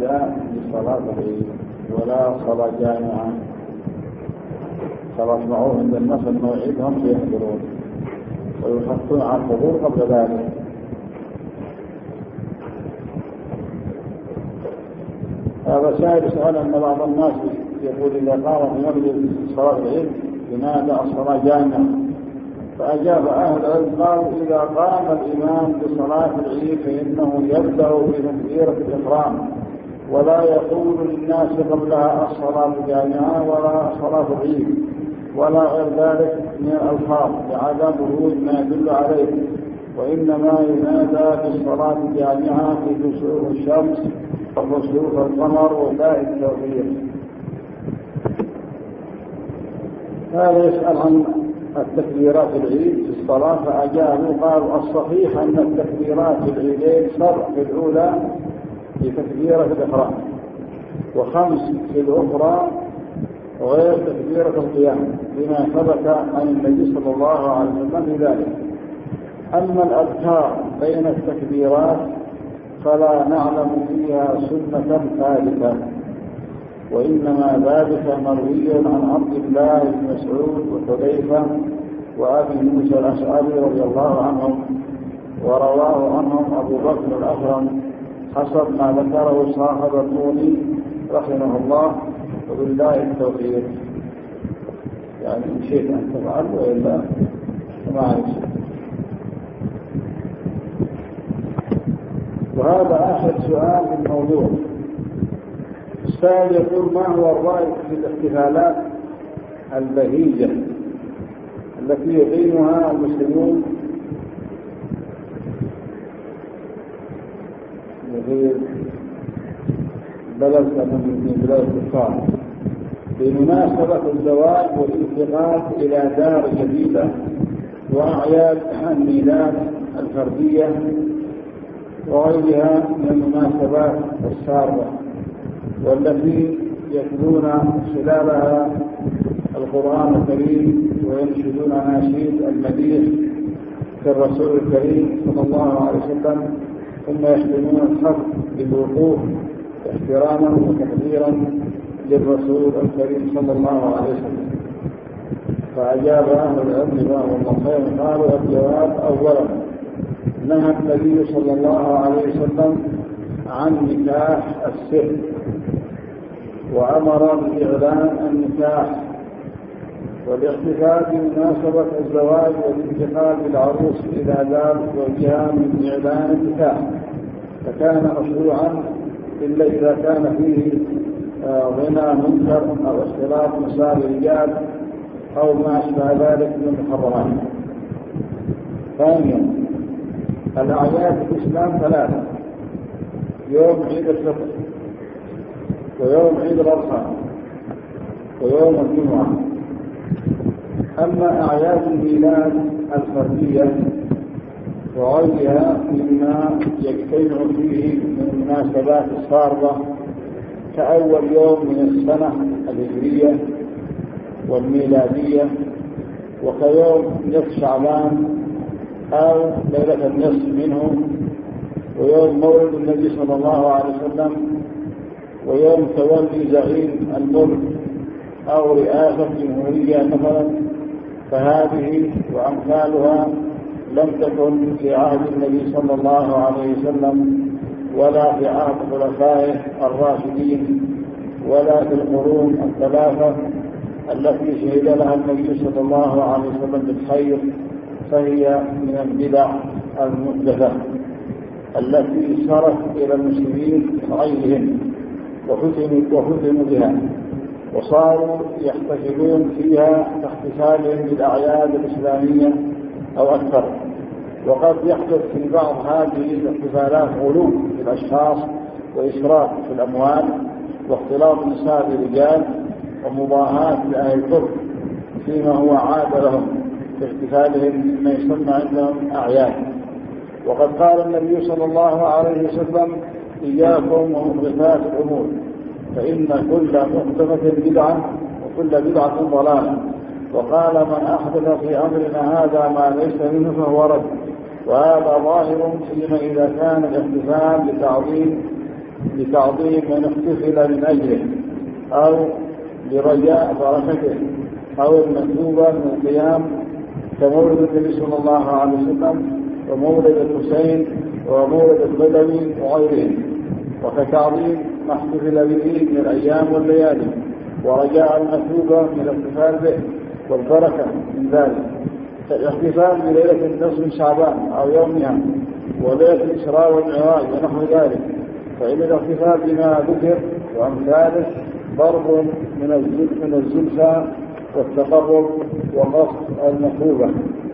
النداء لصلاة العيد ولا صلاة جامعة. صلاة معروف عند الناس الموعد هم يحضرون ويحثون على الحضور قبل ذلك. هذا سائل سؤال أن بعض الناس يقول إذا قام في مجلس صلاة العيد لماذا الصلاة جامعة؟ فأجاب أهل العلم قالوا إذا قام الإمام بصلاة العيد فإنه يبدأ بتكبيرة الإحرام ولا يقول للناس قبلها الصلاة جامعة ولا صلاة العيد ولا غير ذلك من الألفاظ لعدم ورود ما يدل عليه، وإنما ينادى بالصلاة جامعة في كسوف الشمس وكسوف القمر وباء التوفيق. هذا يسأل عن التكبيرات العيد في الصلاة فأجابوا قالوا الصحيح أن التكبيرات العيدين شرع في الأولى بتكبيرة الإحرام وخمس في الأخرى غير تكبيرة القيام بما ثبت عن النبي صلى الله عليه وسلم بذلك. أما الأذكار بين التكبيرات فلا نعلم فيها سنة ثابتة، وإنما ذلك مروي عن عبد الله بن مسعود وحذيفة وأبي موسى الأشعري رضي الله عنهم، ورواه عنهم أبو بكر الأخرم حسب ما ذكره صاحب الطوني رحمه الله، وبالله التوفيق. يعني إن شئت أن تفعل وإلا ما عليك. وهذا آخر سؤال في الموضوع. السائل يقول ما هو الرأي في الاحتفالات البهيجة التي يقيمها المسلمون في بلد من بلاد الكفار بمناسبة الزواج والانتقال إلى دار جديدة وأعياد الميلاد الفردية وغيرها من المناسبات السارة والتي يتلون خلالها القرآن الكريم وينشدون أناشيد المديح في الرسول الكريم صلى الله عليه وسلم، ثم يحتمون الحق بالوقوف احتراما وتقديرا للرسول الكريم صلى الله عليه وسلم. فأجاب أهل العلم جزاهم الله خيرا قالوا الجواب أولا نهى النبي صلى الله عليه وسلم عن نكاح السر وأمر بإعلان النكاح والاحتفال بمناسبة الزواج والانتقال بالعروس إلى دار زوجها من إعلان النكاح، فكان مشروعا إلا إذا كان فيه غنى منكر أو اختلاط نساء الرجال أو ما أشبه ذلك من المحرمات. ثانيا الأعياد في الإسلام ثلاثة: يوم عيد الفطر ويوم عيد الأضحى ويوم الجمعة. أما أعياد الميلاد الفردية وغيرها مما يجتمع فيه من المناسبات الصارة كأول يوم من السنة الهجرية والميلادية وكيوم نصف شعبان أو ليلة النصف منه ويوم مولد النبي صلى الله عليه وسلم ويوم تولي زعيم الملك أو رئاسة جمهورية مثلا، فهذه وأمثالها لم تكن في عهد النبي صلى الله عليه وسلم ولا في عهد خلفائه الراشدين ولا في القرون الثلاثة التي شهد لها النبي صلى الله عليه وسلم بالخير، فهي من البدع المحدثة التي صارت إلى المسلمين غيرهم وفتنوا بها وصاروا يحتفلون فيها كاحتفالهم بالأعياد الإسلامية أو أكثر. وقد يحدث في بعض هذه الاحتفالات غلو في الأشخاص وإسراف في الأموال واختلاط نساء الرجال ومضاهاة لأهل الكفر فيما هو عاد لهم في احتفالهم مما يسمى عندهم أعياد. وقد قال النبي صلى الله عليه وسلم إياكم ومحدثات الأمور فإن كل محدثة بدعة وكل بدعة ضلالة، وقال من أحدث في أمرنا هذا ما ليس منه فهو رد. وهذا ظاهر فيما إذا كان الاحتفال بتعظيم لتعظيم من احتفل من أجله أو لرجاء بركته أو المندوبة من القيام كمولد النبي صلى الله عليه وسلم ومولد الحسين ومولد البدوي وغيرهم، وكتعظيم ما احتفل به من الأيام والليالي ورجاء المثوبة من الاحتفال به والبركة من ذلك، كالاحتفال بليلة النصف من شعبان أو يومها وليلة الإسراء والمعراج ونحو ذلك، فإن الاحتفال بما ذكر وأمثاله ضرب من الزلفى والتقرب وقصد المثوبة.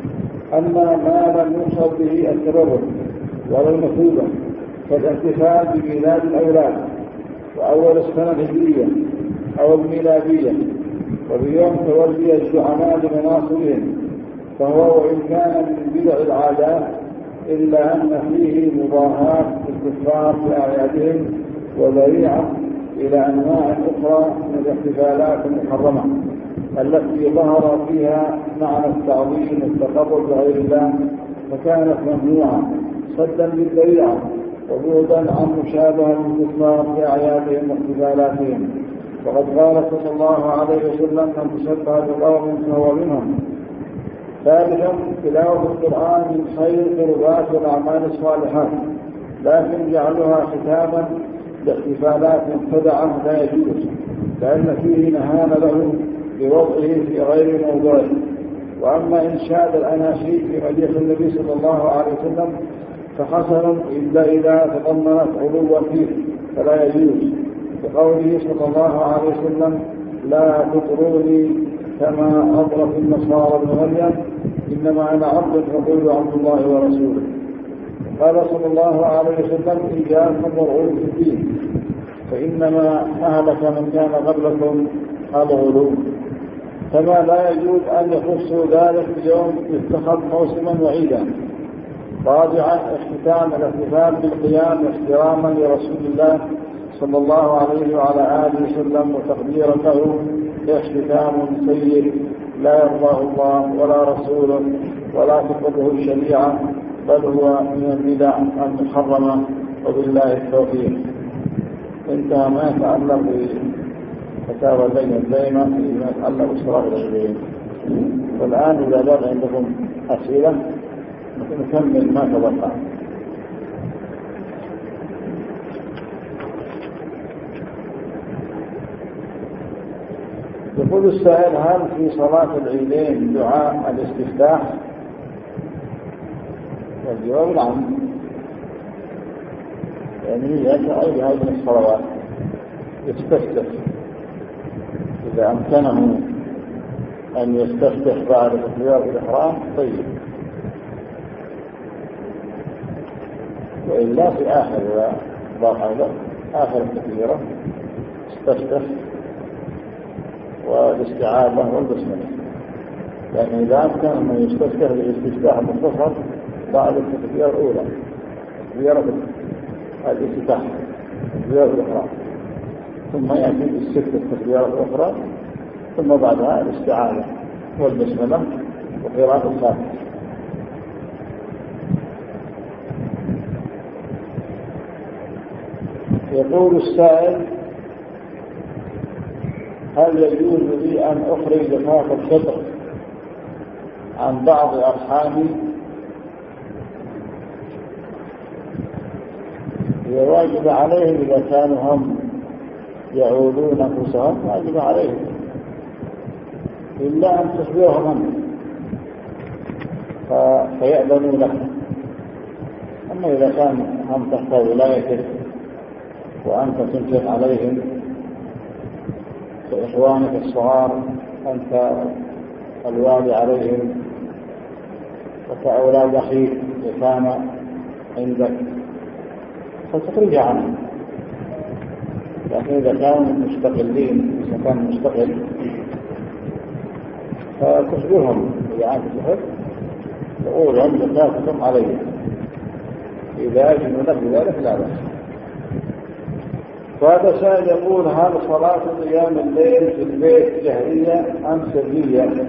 أما ما لم يقصد به التبرك ولا المثوبة كالاحتفال بميلاد الأولاد وأول السنة الهجرية أو الميلادية وبيوم تولي الزعماء لمناصبهم، فهو وإن كان من بدع العادات إلا أن فيه مضاهاة الكفار في أعيادهم وذريعة إلى أنواع أخرى من الاحتفالات المحرمة التي ظهر فيها معنى التعظيم والتقرب لغير الله، فكانت ممنوعة صدا للذريعة وبعدا عن مشابهة الكفار في أعيادهم واحتفالاتهم. وقد قال صلى الله عليه وسلم: من تشبه بقوم فهو منهم. ثالثا، تلاوة القرآن من خير القربات والأعمال الصالحات، لكن جعلها ختاما لاحتفالات مبتدعة لا يجوز، لأن فيه نهان له بوضعه في غير موضوعه. وأما إنشاد الأناشيد في مديح النبي صلى الله عليه وسلم فحسن إلا إذا تضمنت علوا فيه فلا يجوز، بقوله صلى الله عليه وسلم: لا تطروني كما أطرت النصارى ابن مريم، إنما أنا عبد فقولوا عبد الله ورسوله. قال صلى الله عليه وسلم: إياكم والغلو في الدين، فإنما أهلك من كان قبلكم الغلو. كما لا يجوز أن يخصوا ذلك اليوم يتخذ موسما وعيدا. رابعا، اختتام الاحتفال بالقيام احتراما لرسول الله صلى الله عليه وعلى آله وسلم وتقديرا له، اختتام سيء لا يرضاه الله ولا رسوله ولا تقبله الشريعة، بل هو من البدع المحرمة، وبالله التوفيق. انتهى ما يتعلق بفتاوى اللجنة الدائمة فيما يتعلق بالصلاة العيدين. والآن إذا بقى عندكم أسئلة نكمل ما تبقى. يقول السائل: هل في صلاة العيدين دعاء الاستفتاح؟ والجواب نعم، يعني يأتي هذه الصلوات يستفتح إذا أمكنه أن يستفتح بعد تكبيرة الإحرام طيب، وإلا في آخر آخر التكبيرة استفتح والاستعاذة والبسملة. لكن إذا أمكن أن يستفتح بالاستفتاح المختصر بعد التكبيرة الأولى، تكبيرة الافتتاح، تكبيرة الإحرام، ثم يأتي بالست التكبيرات الأخرى، ثم بعدها الاستعاذة والبسملة وقراءة الفاتحة. يقول السائل: هل يجوز لي أن أخرج زكاة الفطر عن بعض أرحامي؟ هي واجب عليهم إذا كانوا هم يعودون أنفسهم، واجب عليهم إلا أن تخبرهم فيأذنوا لك. أما إذا كان هم تحت ولايتك وأنت تنفق عليهم كإخوانك الصغار، أنت الوالي عليهم، وكأولاد أخيك يتامى عندك، فتخرج عنهم. لكن إذا كانوا مستقلين، إذا كان مستقل فتخبرهم إذا أنت تحب، تقول لهم زكاتكم عليهم، إذا أجنوا لك بذلك لا بأس. فهذا سائل يقول: هل صلاة قيام الليل في البيت جهرية أم سرية؟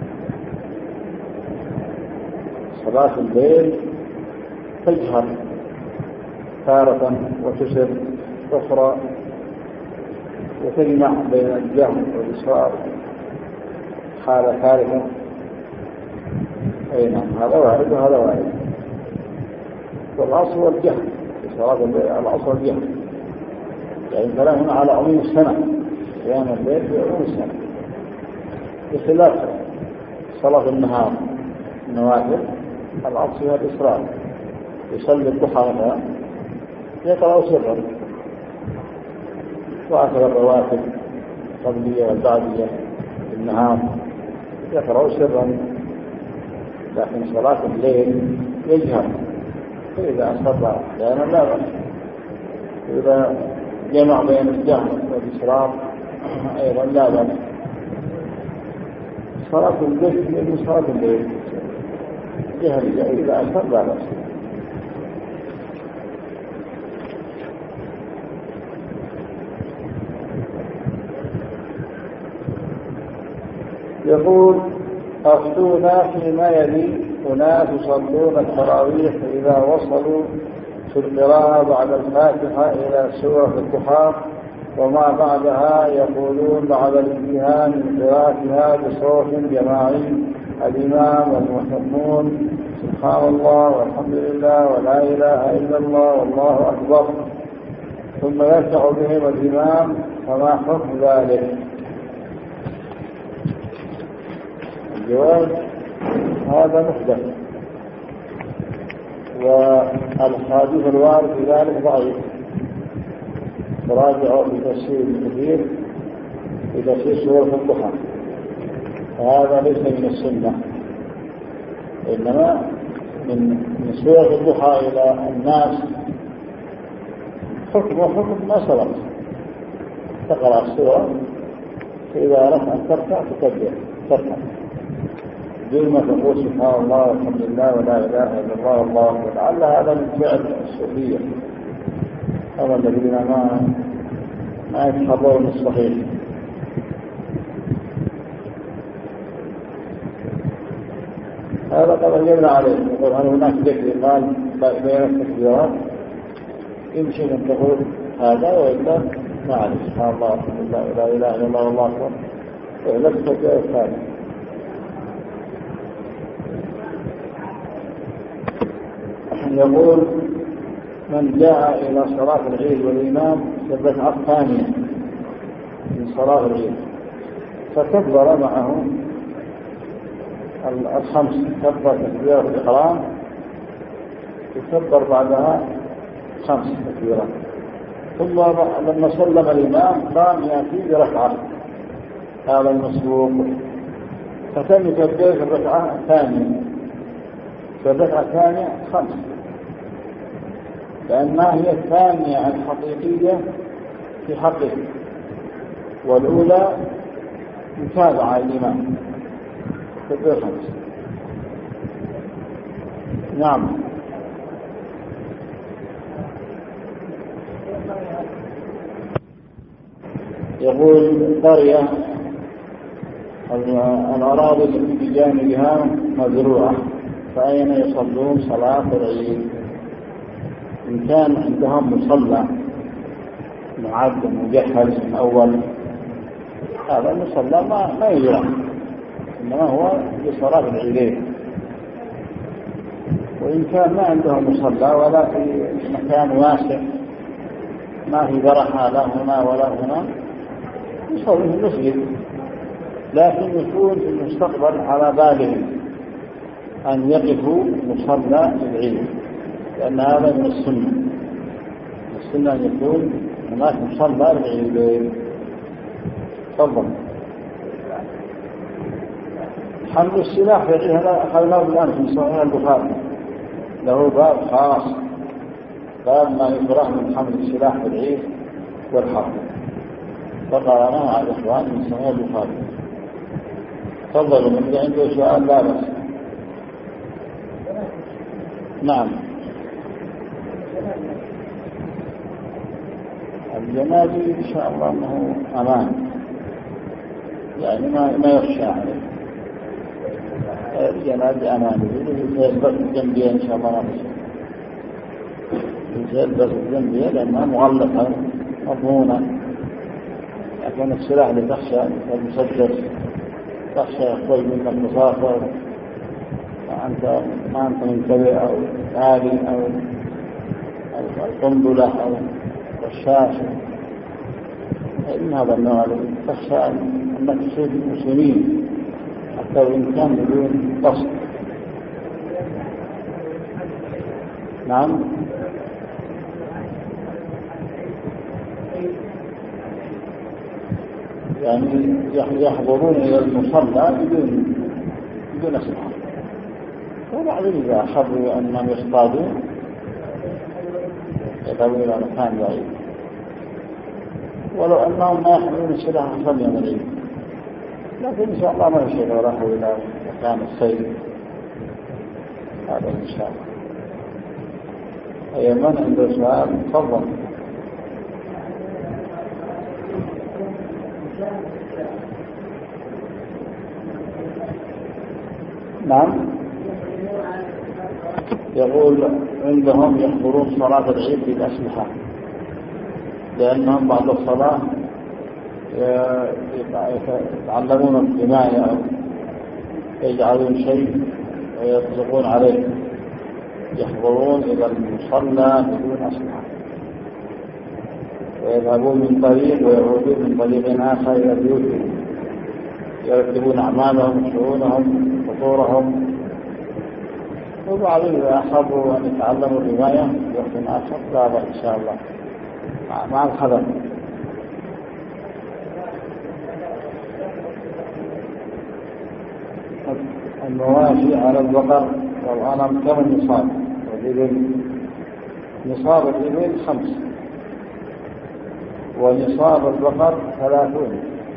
صلاة الليل تجهر تارة وتسر أخرى وتجمع بين الجهل والإصرار حالة ثالثة. أي نعم، هذا وارد وهذا وارد. والأصل والجهل في صلاة الليل، الأصل الجهل، يعني كلامنا على عموم السنة، قيام الليل في عموم السنة، بخلاف صلاة النهار النوافل الأصل فيها الإصرار. يصلي الضحى مثلا يقرأ سرا، وآخر الرواتب القبلية والبعدية في النهار يقرأ سرا، لكن صلاة الليل يجهر، فإذا أصر أحيانا لا بأس. إذا جمع بين الجهل والإصرار أيضا لا بأس. صلاة الليل هي صلاة الليل، جهل إذا أصر لا بأس. يقول: أفتونا فيما يلي أناس يصلون التراويح إذا وصلوا في القراءة بعد الفاتحة إلى سورة الضحى وما بعدها يقولون بعد الانتهاء من قراءتها بصوت جماعي الإمام والمؤمنون سبحان الله والحمد لله ولا إله إلا الله والله أكبر، ثم يركع بهم الإمام، فما حكم ذلك؟ الجواب: هذا محدث، والحديث الوارد في ذلك ضعيف. تراجعوا في تفسير كثير في تفسير سورة الضحى، فهذا ليس من السنة، إنما من سورة الضحى إلى الناس حكم ما سبق. تقرأ السورة فإذا أردت أن تركع تكبر تركع دون ما تقول سبحان الله والحمد لله ولا إله إلا الله والله أكبر. لعل هذا من فعل الصوفية، هذا الذين ما يتحرون الصحيح. هذا قد أجبنا عليه. يقول: هل هناك ذكر قال بين التكبيرات؟ يمكن أن تقول هذا، وإلا ما عليه سبحان الله والحمد لله ولا إله إلا الله والله أكبر، وإلا التكبير الثاني. يقول: من جاء إلى صلاة العيد والإمام في الركعة الثانية من صلاة العيد فكبر معه الخمس، كبر تكبيرة الإحرام يكبر بعدها 5 تكبيرات، ثم لما سلم الإمام قام يأتي بركعة، هذا المسبوق، فتم يكبر في الركعة الثانية. في الركعة الثانية 5، لأنها هي الثانية الحقيقية في حقه، والأولى متابعة الإمام تكبير 5. نعم. يقول: قرية الأراضي التي بجانبها مزروعة، فأين يصلون صلاة العيد؟ إن كان عندهم مصلى معد مجهز من أول، هذا المصلى ما يجرى، إنما هو لصلاة العيدين. وإن كان ما عندهم مصلى ولا في مكان واسع ما في برحة لا هنا ولا هنا، يصلون في المسجد، لكن يكون في المستقبل على بالهم أن يقفوا مصلى العيد، لأن هذا من السنة. السنة أن يكون هناك مصلى العيد. تفضل. حمل السلاح يعيه، هذا أخذناه الآن في صحيح البخاري، له باب خاص، باب ما يكره من حمل السلاح في العيد والحرب، فقرأناه على الإخوان من صحيح البخاري. تفضل، من عنده سؤال لا بأس. نعم. الجنازي إن شاء الله أنه أمان، يعني ما يخشى عليه. الجنازي أمان، يلبس الجنبية إن شاء الله ما يخشى، يلبس الجنبية لأنها مغلقة مضمونة، لكن السلاح اللي تخشى المسدس تخشى يخرج منك رصاصة وأنت ما أنت منتبه، أو آلي أو قنبلة أو رشاش، فإن هذا النوع الذي تخشى أنك تصيب المسلمين حتى وإن كان بدون قصد. نعم. يعني يحضرون إلى المصلى بدون أسلحة، وبعدين إذا خرجوا أنهم يصطادون يذهبون إلى مكان بعيد، ولو أنهم ما يحملون السلاح خليهم من العيد، لكن إن شاء الله ما يشغل راحوا إلى مكان الصيد. هذا إن شاء الله. أي من عنده سؤال تفضل. نعم. يقول عندهم يحضرون صلاة العيد بالأسلحة، لأنهم بعد الصلاة يتعلمون الحماية أو يجعلون شيء ويطلقون عليه، يحضرون إلى المصلى بدون أسلحة ويذهبون من طريق ويعودون من طريق آخر إلى بيوتهم، يرتبون أعمالهم شؤونهم فطورهم، وبعضهم إذا أحبوا أن يتعلموا الرماية في وقت آخر لا بأس إن شاء الله مع الحذر. المواشي على البقر والغنم كم النصاب؟ نصاب الإبل 5 ونصاب البقر 30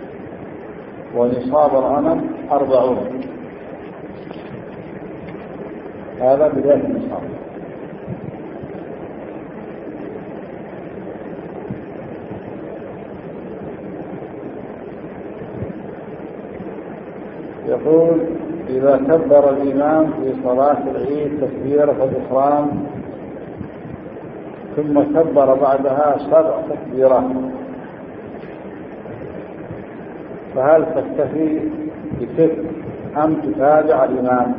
ونصاب الغنم 40. هذا بداية النصاب. يقول إذا كبر الإمام في صلاة العيد تكبيرة الإحرام ثم كبر بعدها 7 تكبيرات، فهل تكتفي بست أم تتابع الإمام؟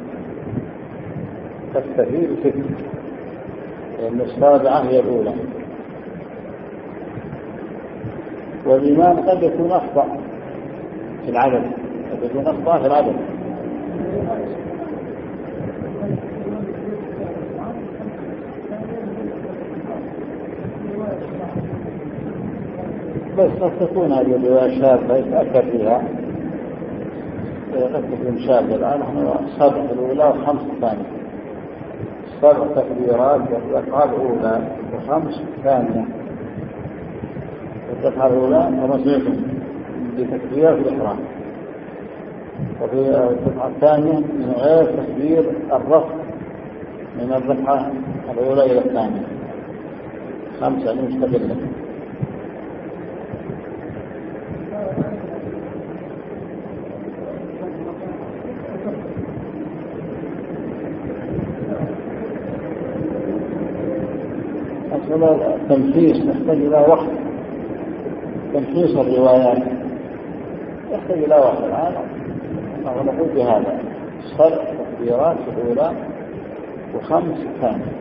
تكتفي بست، لأن السابعة هي الأولى، والإمام قد يكون أخطأ في العدد، قد يكون أخطأ في العدد. بس قد تكون هذه الرواية شاذة يتأكد فيها، قد تكون شاذة. الآن نحن 7 الأولى و5 الثانية، 7 تكبيرات والركعة الأولى و5 الثانية. الركعة الأولى 500 بتكبير في الإحرام، وفي الركعة الثانية من غير تكبير الرفع من الركعة الأولى إلى الثانية 5 مستقلة. التمحيص يحتاج إلى وقت، تمحيص الروايات يحتاج إلى وقت. الآن نقول بهذا 7 تكبيرات في الأولى و5 الثانية،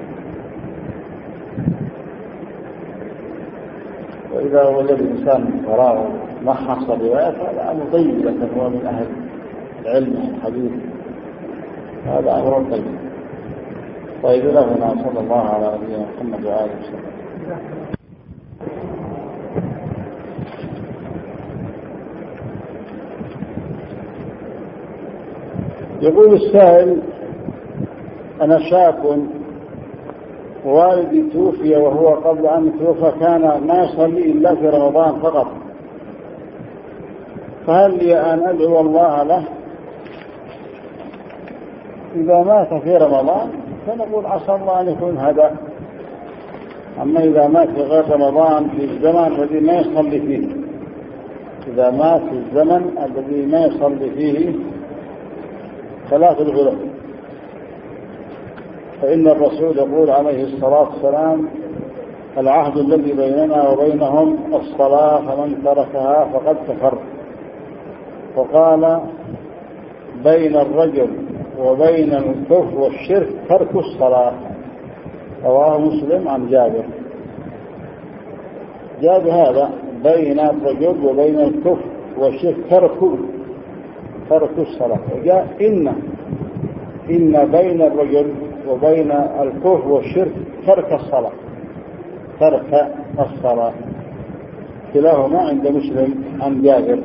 وإذا وجد الإنسان فراغ محص الروايات هذا أمر طيب، لكن هو من أهل العلم الحديث هذا أمر طيب. طيب لهنا صلى الله على نبينا محمد وآله وسلم. يقول السائل: أنا شاب ووالدي توفي وهو قبل أن يتوفى كان ما يصلي إلا في رمضان فقط، فهل لي أن أدعو الله له إذا مات في رمضان؟ فنقول عسى الله أن يكون هذا. أما إذا مات في غير رمضان في الزمن الذي ما يصلي فيه، إذا مات في الزمن الذي ما يصلي فيه فلا تدعو له، فإن الرسول يقول عليه الصلاة والسلام: العهد الذي بيننا وبينهم الصلاة فمن تركها فقد كفر. وقال بين الرجل وبين الكفر والشرك ترك الصلاة. رواه مسلم عن جابر. جاء هذا بين الرجل وبين الكفر والشرك ترك الصلاة. وجاء إن بين الرجل وبين الكفر والشرك ترك الصلاة. كلاهما عند مسلم عن جابر.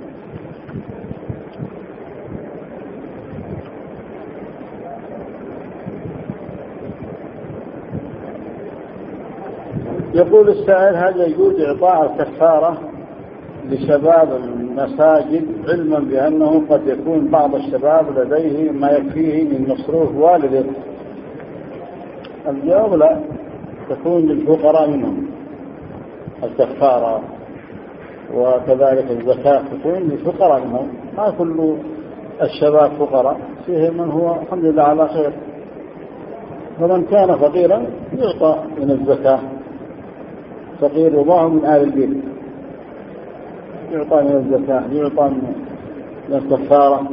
يقول السائل: هل يجوز إعطاء الكفارة لشباب المساجد علما بأنه قد يكون بعض الشباب لديه ما يكفيه من مصروف والده؟ الجواب: لا، تكون للفقراء منهم الكفارة، وكذلك الزكاة تكون للفقراء منهم. ما كل الشباب فقراء، فيه من هو الحمد لله على خير. فمن كان فقيرا يعطى من الزكاة، فقير وما من آل البيت يعطى من الزكاة، يعطى من الكفارة.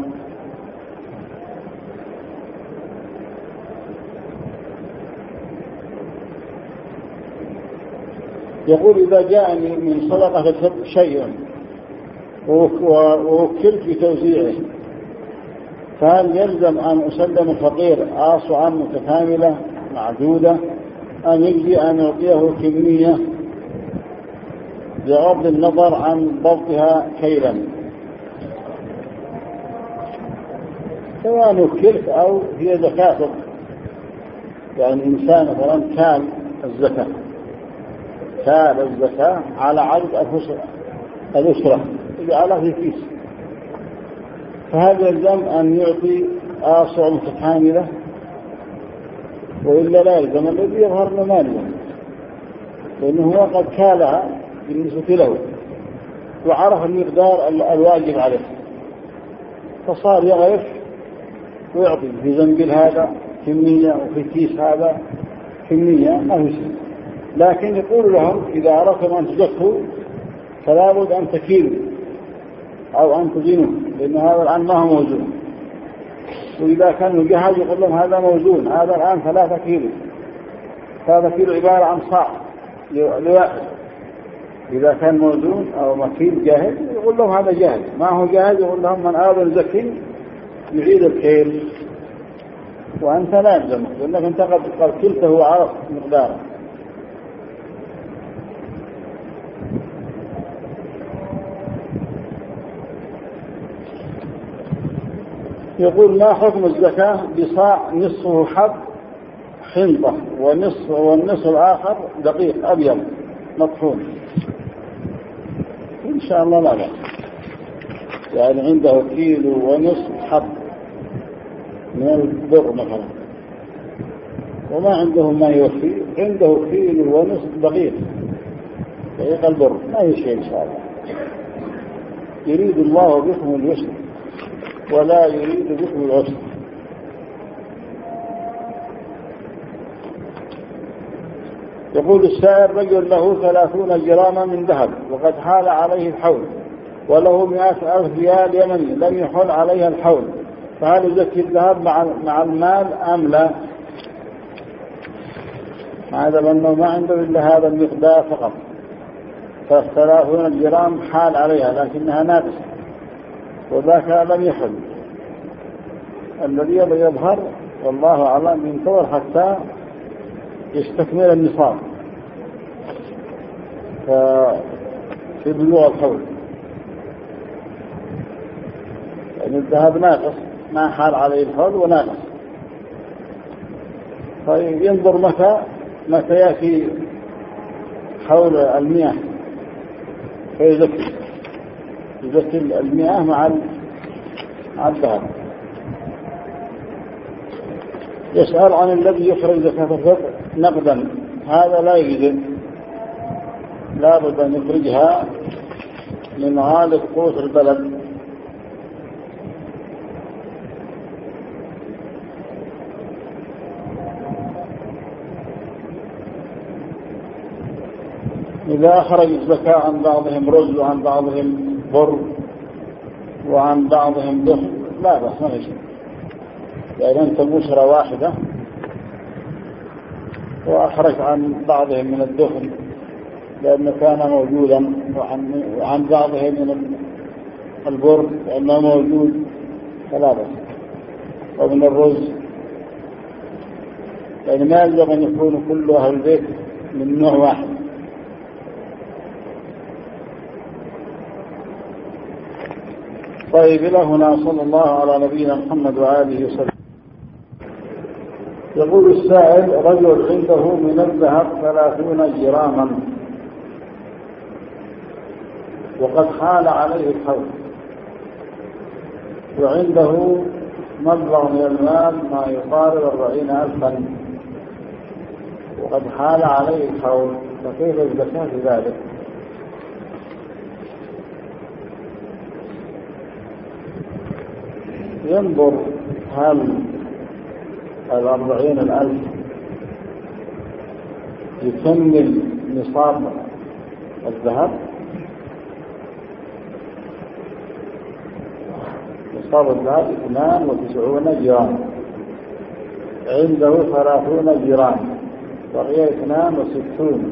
يقول: إذا جاءني من صدقة الفطر شيء ووكلت بتوزيعه، فهل يلزم أن أسلم الفقير آصعا متكاملة معدودة، أم يجزي أن يعطيه كمية بغض النظر عن ضبطها كيلا؟ سواء وكلت أو هي زكاة. يعني إنسان مثلا كان الزكاة على عدد الأسرة يجعلها في كيس، فهذا يلزم أن يعطي آصع متكاملة، وإلا لا يلزم. الذي يظهر له ما يلزم، لأنه هو قد كالها بالنسبة له وعرف المقدار الواجب عليه، فصار يغرف ويعطي في زنبيل هذا كمية وفي كيس هذا كمية، ما هو شيء. لكن يقول لهم: إذا أردتم أن تزكوا فلا بد أن تكيلوا أو أن تزنوا، لأن هذا الآن ما هو موزون. وإذا كان مجهز يقول لهم: هذا موزون، هذا الآن 3 كيلو، 3 كيلو عبارة عن صاع لواحد. إذا كان موزون أو مكيل جاهز يقول لهم هذا جاهز، ما هو جاهز يقول لهم: من أراد يزكي يعيد الكيل، وأنت لا يلزمك، لأنك أنت قد كلته وعرف مقداره. يقول: ما حكم الزكاة بصاع نصفه حب حنطة والنصف الآخر دقيق أبيض مطحون؟ إن شاء الله لا بأس. يعني عنده كيلو ونصف حب من البر مثلا، وما عنده ما يوفي، عنده كيلو ونصف دقيق البر، ما يشفي إن شاء الله. يريد الله بكم اليسر ولا يريد بكم العسر. يقول السائل: رجل له 30 جراما من ذهب وقد حال عليه الحول، وله 100,000 ريال يمني لم يحل عليها الحول، فهل يزكي الذهب مع المال أم لا؟ هذا لأنه ما عنده إلا هذا المقدار فقط، ف30 جرام حال عليها لكنها ناقصة، وذاك لم يحل. الذي يظهر والله أعلم ينتظر حتى يستكمل النصاب في بلوغ الحول، يعني الذهب ناقص ما حال عليه الحول وناقص، فينظر متى يأتي حول 100 فيزكي 100 مع الذهب. يسأل عن الذي يخرج زكاة الفطر نقدا، هذا لا يجوز، لا بد أن يخرجها من غالب قوت البلد. إذا أخرج الزكاة عن بعضهم رز وعن بعضهم بر وعن بعضهم دخن لا بس ما شيء، يعني أنت بشرة واحدة وأخرج عن بعضهم من الدخن لأنه كان موجودا، وعن بعضهم من البر لأنه موجود فلا بس، ومن الرز يعني ما يلزم أن يكون كل أهل البيت من نوع واحد. طيب إلى هنا صلى الله على نبينا محمد وآله وسلم. يقول السائل: رجل عنده من الذهب 30 جراما وقد حال عليه الحول، وعنده مبلغ من المال ما يقارب 40,000 وقد حال عليه الحول، فكيف الزكاة في ذلك؟ ينظر هل 40,000 يكمل نصاب الذهب؟ نصاب الذهب 92 جرام، عنده 30 جرام، وهي 62،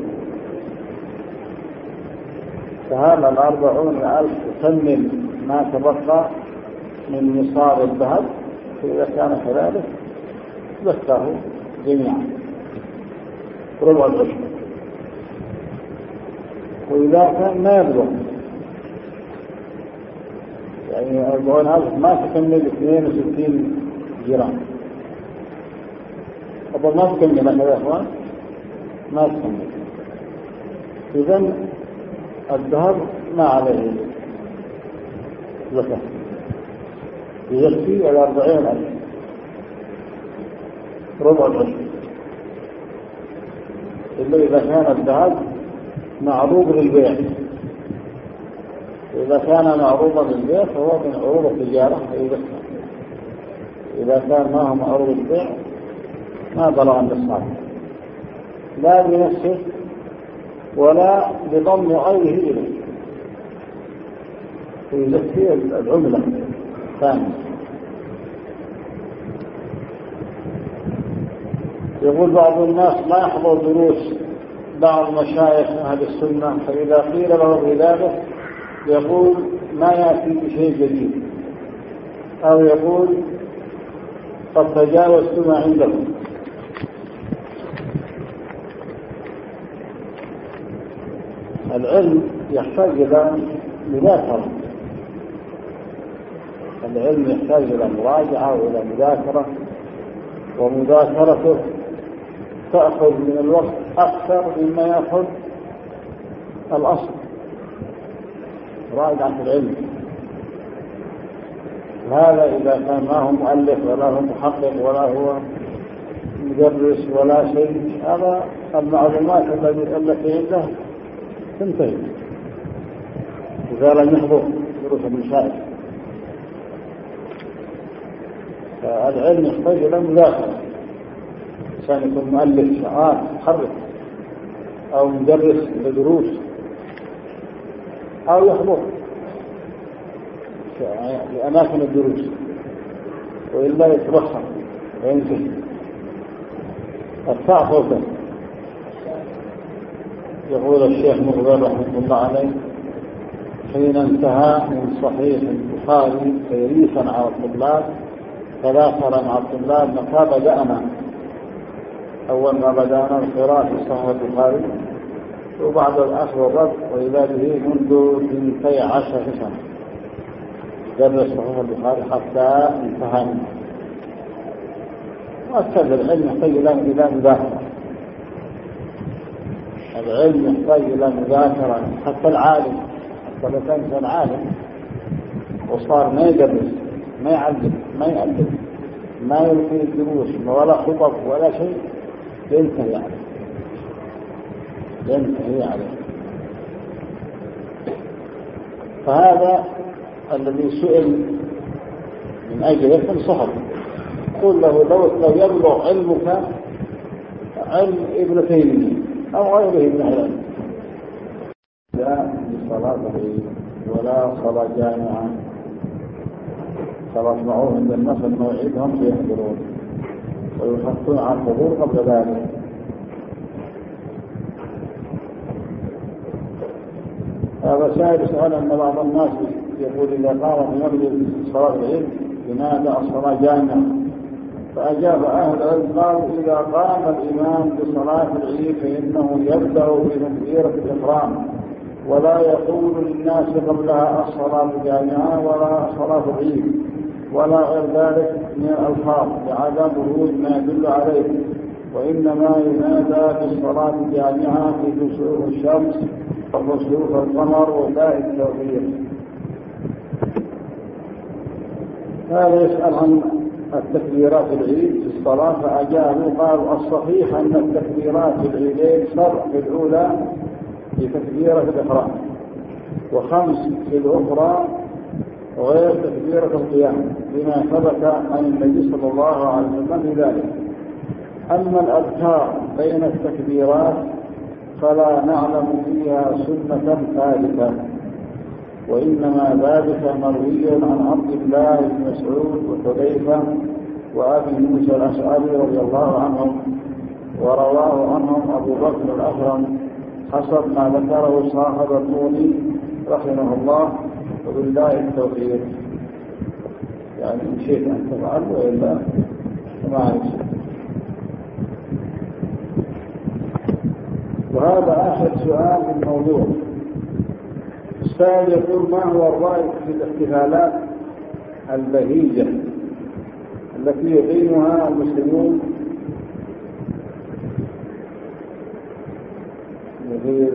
فهل 40,000 تكمل ما تبقى من نصاب الذهب؟ فإذا كان كذلك زكاه جميعا ربع العشر، وإذا كان ما يبلغ يعني 40,000 ما تكمل 62 جرام، طبعا ما تكمل هذا يا أخوان، ما تكمل، إذن الذهب ما عليه زكاة، يكفي 40,000 ربع العشر، إلا إذا كان الذهب معروض للبيع. إذا كان معروضا للبيع فهو من عروض التجارة فيزكى، إذا كان ما هو معروض للبيع ما بلغ النصاب لا بنفسه ولا بضم غيره إليه، فيزكي العملة ثانية. يقول بعض الناس ما يحضر دروس بعض مشايخ أهل السنة، فإذا قيل له بذلك يقول ما يأتي بشيء جديد، أو يقول قد تجاوزت ما عندكم. العلم يحتاج إلى مذاكرة، العلم يحتاج إلى مراجعة وإلى مذاكرة، ومذاكرته تأخذ من الوقت أكثر مما يأخذ الأصل راجعة العلم. هذا إذا كان ما هو مؤلف ولا هو محقق ولا هو مدرس ولا شيء، هذا المعلومات التي عنده تنتهي إذا لم يحضر دروس المشايخ. فالعلم يحتاج إلى مذاكرة، عشان يكون مؤلف شعار محرك أو مدرس لدروس أو يحضر في أماكن الدروس، وإلا يتبخر وينتهي. ارفع صوته. يقول الشيخ مغبر رحمه الله عليه: حين انتهى من صحيح البخاري تيريفا على الطلاب تذاكر مع الطلاب متى بدأنا. أول ما بدأنا القراءة في صحيح البخاري، وبعد الأخذ والرد، وإذا به منذ 12 سنة درس صحيح البخاري حتى انتهى منه. وأكثر العلم يحتاج إلى مذاكرة، العلم يحتاج إلى مذاكرة. حتى العالم، حتى لو كان إنسان عالم وصار ما يدرس ما يعلم ما يألف ما يلقي دروس ولا خطب ولا شيء، ينتهي عليه. فهذا الذي سئل من أجله فانصحه، قل له لو يبلغ علمك علم ابن تيمية أو غيره من العلم لا لصلاة العيد ولا صلاة جامعة. صلاة معروف عند الناس الموعد هم يحضرون ويحثون على الحضور قبل ذلك. هذا شاهد سؤال أن بعض الناس يقول إذا قام في مجلس صلاة العيد لماذا الصلاة جامعة؟ فأجاب أهل العلم قالوا إذا قام الإمام بصلاة العيد فإنه يبدأ بتكبيرة الإحرام ولا يقول للناس قبلها الصلاة جامعة ولا صلاة العيد ولا غير ذلك من الألفاظ لعدم ورود ما يدل عليه، وإنما ينادى بالصلاة الجامعة في كسوف الشمس وكسوف القمر وباء التوفيق. هذا يسأل عن التكبيرات العيد في الصلاة فأجابوا قالوا الصحيح أن التكبيرات في العيدين سبع في الأولى بتكبيرة الإحرام وخمس في الأخرى وغير تكبيرة القيام بما ثبت عن النبي صلى الله عليه وسلم بذلك. أما الأذكار بين التكبيرات فلا نعلم فيها سنة ثابتة، وإنما ذلك مروي عن عبد الله بن مسعود وحذيفة وأبي موسى الأشعري رضي الله عنهم، ورواه عنهم أبو بكر الأكرم حسب ما ذكره صاحب الطولي رحمه الله، وبالله التوفيق. يعني إن شئت أن تفعل وإلا ما عليك. وهذا آخر سؤال في الموضوع. السائل يقول ما هو الرأي في الاحتفالات البهيجة التي يقيمها المسلمون في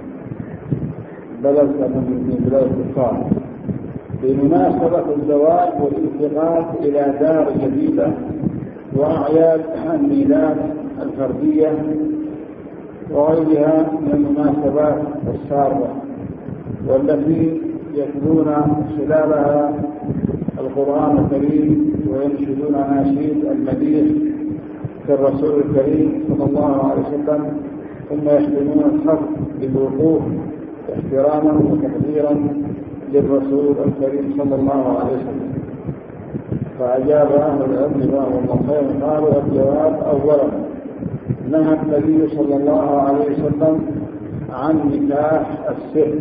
بلد من بلاد الكفار بمناسبة الزواج والانتقال إلى دار جديدة وأعياد الميلاد الفردية وغيرها من المناسبات السارة والتي يتلون خلالها القرآن الكريم وينشدون أناشيد المديح في الرسول الكريم صلى الله عليه وسلم، ثم يختمون الخط بالوقوف احتراما وتقديرا للرسول الكريم صلى الله عليه وسلم. فأجاب أهل العلم جزاهم الله خيرا قالوا الجواب أولا نهى النبي صلى الله عليه وسلم عن نكاح السر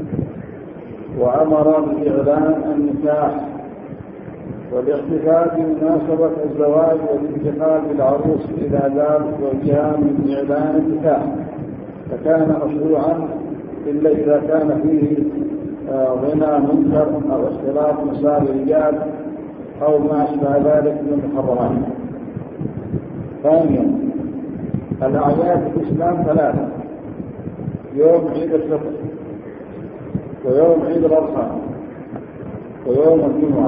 وأمر بإعلان النكاح والاحتفال بمناسبة الزواج والانتقال بالعروس إلى دار زوجها من إعلان النكاح، فكان مشروعا إلا إذا كان فيه غنى منكر أو اختلاط نساء الرجال أو ما أشبه ذلك من المحرمات. ثانيا الأعياد في الإسلام ثلاثة: يوم عيد الفطر ويوم عيد الأضحى ويوم الجمعة.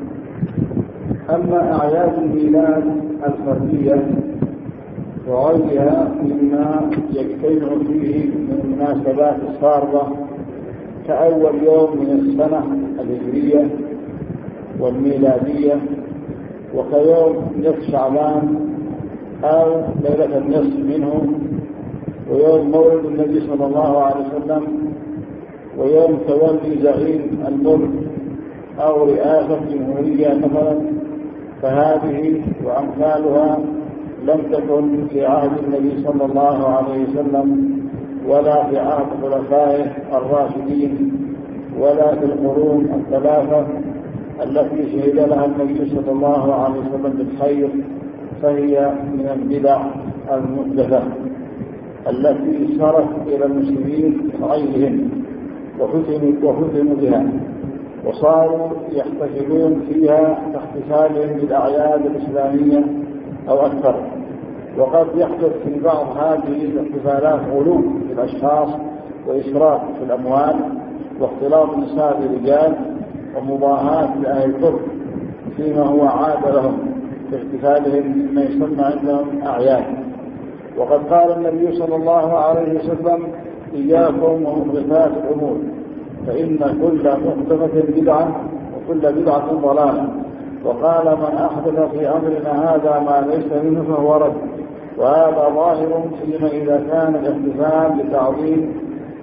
أما أعياد الميلاد الفردية وغيرها مما يجتمع فيه من المناسبات الصارمة كأول يوم من السنة الهجرية والميلادية وكيوم نصف شعبان أو ليلة النصف منه ويوم مولد النبي صلى الله عليه وسلم ويوم تولي زعيم الملك أو رئاسة جمهورية مثلا، فهذه وأمثالها لم تكن في عهد النبي صلى الله عليه وسلم ولا في عهد خلفائه الراشدين ولا في القرون الثلاثة التي شهد لها النبي صلى الله عليه وسلم بالخير، فهي من البدع المحدثة التي صارت إلى المسلمين غيرهم وفتنوا بها وصاروا يحتفلون فيها كاحتفالهم بالأعياد الإسلامية أو أكثر. وقد يحدث في بعض هذه الاحتفالات غلو في الأشخاص وإسراف في الأموال واختلاط نساء الرجال ومضاهاة لأهل الكفر فيما هو عاد لهم في احتفالهم ما يسمى عندهم أعياد. وقد قال النبي صلى الله عليه وسلم إياكم ومحدثات الأمور فإن كل محدثة بدعة وكل بدعة ضلالة، وقال من أحدث في أمرنا هذا ما ليس منه فهو رد. وهذا ظاهر فيما إذا كان الاحتفال بتعظيم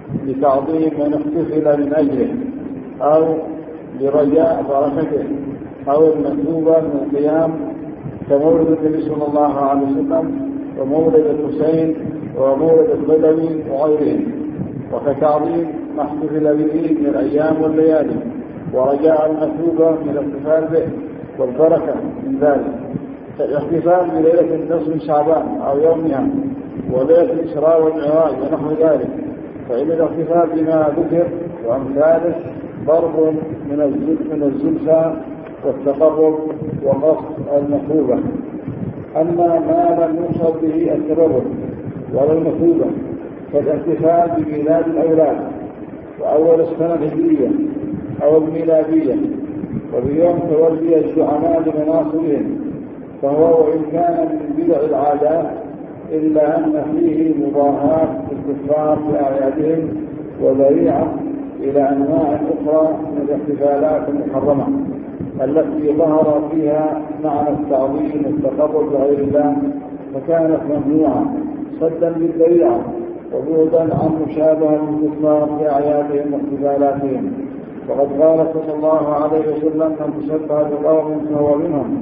لتعظيم من احتفل من أجله أو لرجاء بركته، أو المندوبة من القيام كمولد النبي صلى الله عليه وسلم ومولد الحسين ومولد البدوي وغيرهم، وكتعظيم ما احتفل به من الأيام والليالي، ورجاء المثوبة من الاحتفال به والبركة من ذلك، كالاحتفال بليلة نصف شعبان أو يومها وليلة الإسراء والمعراج ونحو ذلك، فإن الاحتفال بما ذكر وأمثاله ضرب من الزلفى والتقرب وقصد المثوبة. أما ما لم يقصد به التبرك ولا المثوبة كالاحتفال بميلاد الأولاد وأول السنة الهجرية أو الميلادية وبيوم تولي الزعماء لمناصبهم، فهو وإن كان من بدع العادات إلا أن فيه مضاهاة الكفار بأعيادهم وذريعة إلى أنواع أخرى من الاحتفالات المحرمة التي ظهر فيها معنى التعظيم والتقرب لغير الله، فكانت ممنوعة صدا للذريعة وبعدا عن مشابهة الكفار بأعيادهم واحتفالاتهم. وقد قال صلى الله عليه وسلم: من تشبه بقوم فهو منهم.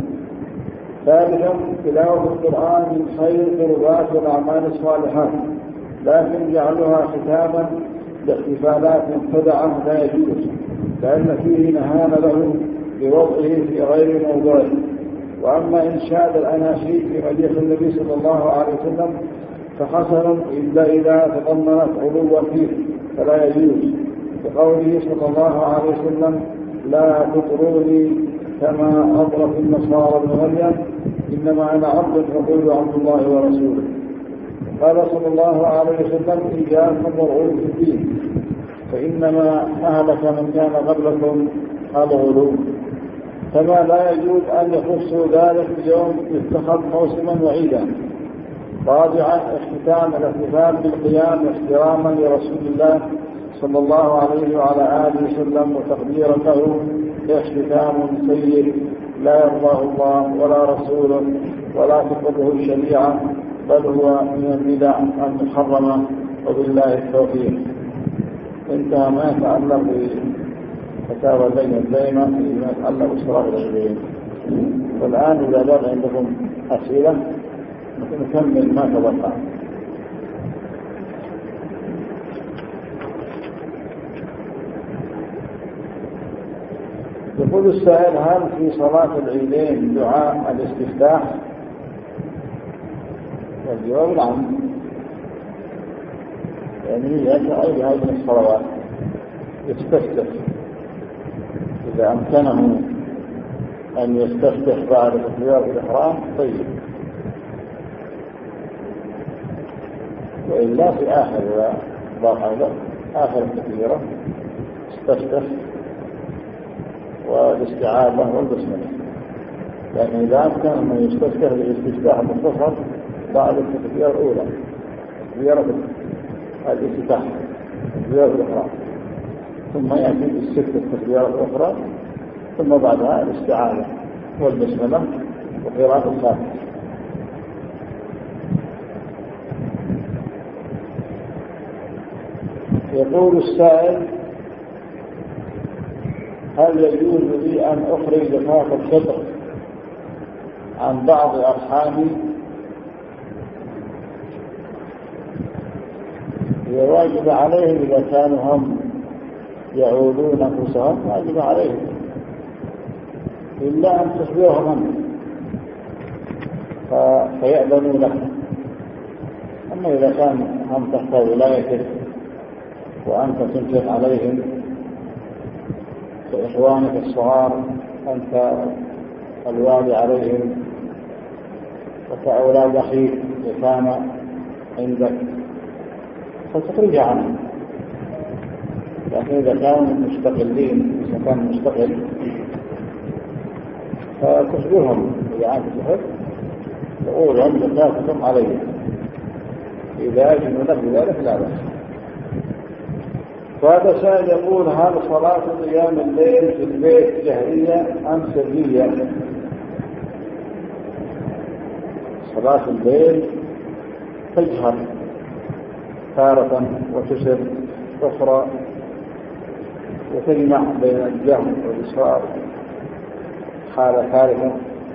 ثالثا، تلاوة القرآن من خير القربات والأعمال الصالحات، لكن جعلها ختاما لاحتفالات مبتدعة لا يجوز، لأن فيه نهان له بوضعه في غير موضعه. وأما إنشاد الأناشيد في مديح النبي صلى الله عليه وسلم فحسن إلا إذا تضمنت علوا فيه فلا يجوز، بقوله صلى الله عليه وسلم: لا تطروني كما أطرت النصارى ابن مريم، إنما أنا عبد فقولوا عبد الله ورسوله. قال صلى الله عليه وسلم: إياكم والغلو في الدين، فإنما أهلك من كان قبلكم الغلو. كما لا يجوز أن يخصوا ذلك اليوم يتخذ موسما وعيدا. رابعا، اختتام الاحتفال بالقيام احتراما لرسول الله صلى الله عليه وعلى آله وسلم وتقديرا له، اختتام سيء لا يرضاه الله ولا رسوله ولا تقبله الشريعة، بل هو من البدع المحرمة، وبالله التوفيق. انتهى ما يتعلق بفتاوى اللجنة الدائمة فيما يتعلق بصلاة العيدين. والآن إذا بقي عندكم أسئلة نكمل ما تبقى. يقول السائل: هل في صلاة العيدين دعاء الاستفتاح؟ والجواب نعم، يعني يأتي هذه الصلوات يستفتح إذا أمكنه أن يستفتح بعد تكبيرة الإحرام طيب، وإلا في آخر آخر التكبيرة استفتح والاستعاذة والبسملة. لكن إذا أمكن أن يستفتح بالاستفتاح المختصر بعد التكبيرة الأولى، تكبيرة الافتتاح، تكبيرة الإحرام، ثم يأتي بالست التكبيرات الأخرى، ثم بعدها الاستعاذة والبسملة وقراءة الفاتحة. يقول السائل: هل يجوز لي أن أخرج زكاة الفطر عن بعض أرحامي؟ هي واجب عليهم إذا كانوا هم يعودون أنفسهم، واجب عليهم إلا أن تخبرهم فيأذنوا لك. أما إذا كان هم تحت ولايتك وأنت تنفق عليهم كإخوانك الصغار، أنت الوالي عليهم، وكأولاد أخيك يتامى عندك، فتخرج عنهم. لكن إذا كانوا مستقلين، إذا كان مستقل فتخبرهم إذا أنت تحب، تقول هم زكاتكم عليهم، إذا أجنوا لك بذلك لا بأس. وهذا سائل يقول: هل صلاة قيام الليل في البيت جهرية أم سرية؟ صلاة الليل تجهر تارة وتسر أخرى وتجمع بين الجهل والإصرار حالة ثالثة.